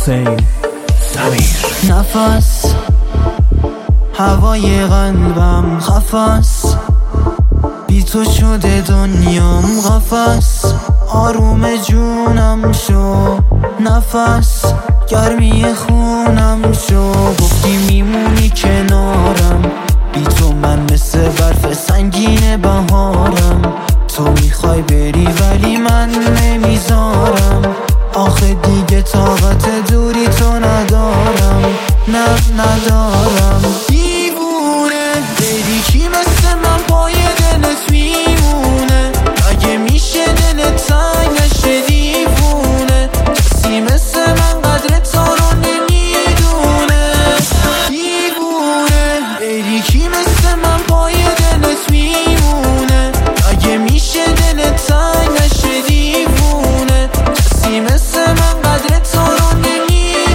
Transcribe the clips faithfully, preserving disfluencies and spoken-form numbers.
حسین سمیر. نفس هوای قلبم خفس، بی تو شده دنیام قفس. آروم جونم شو، نفس گرمی خونم شو. گفتی میمونی کنارم، بی تو من مثل برف سنگین بهارم. تو میخوای بری ولی من نمیذارم. آخه دیگه طاقت دوری تو ندارم، نه ندارم. دیوونه بری کی مثل من پای دلت میمونه؟ اگه میشه دلت تنگ نشه دیوونه. کسی مثل من قدر تو رو نمیدونه. دیوونه بری کی مثل من پای دلت میمونه؟ اگه میشه دلت تنگ نشه دیوونه. کسی مثل من قدر تو رو نمیدونه.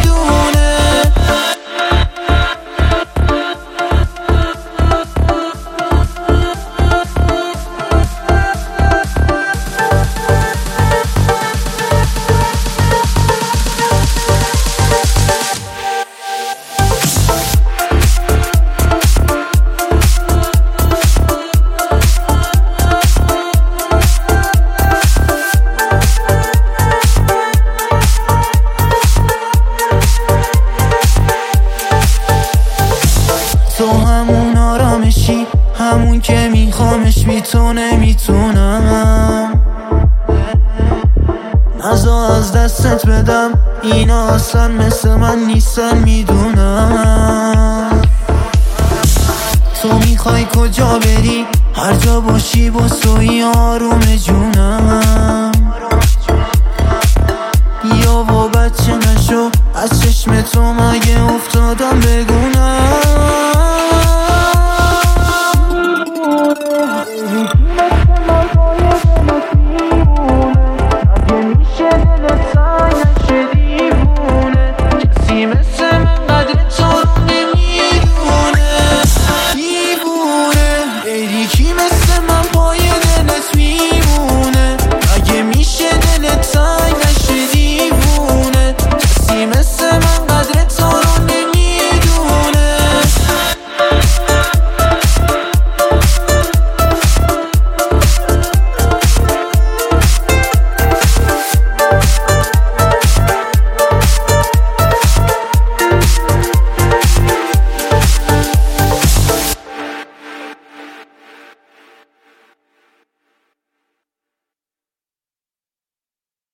تو همون آرامشی، همون که میخوامش، بی تو نمیتونم. نزا از دستت بدم، اینا اصلا مثل من نیستن میدونم. تو میخوای کجا بری، هر جا باشی با سوی آروم جونم.